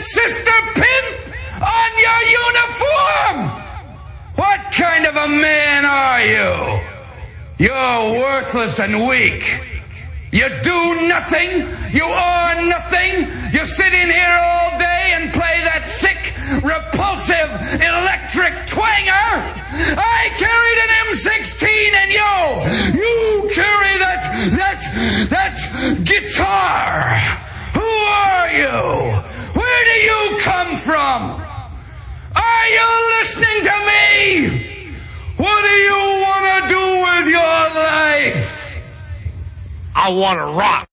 sister pin on your uniform? What kind of a man are you? You're worthless and weak. You do nothing. You are nothing. You sit in here all day and play that sick, repulsive, electric twanger. I carried an M16 and you carry that guitar. Who are you? Where do you come from? Are you listening to me? What do you want to do with your life? I want to rock.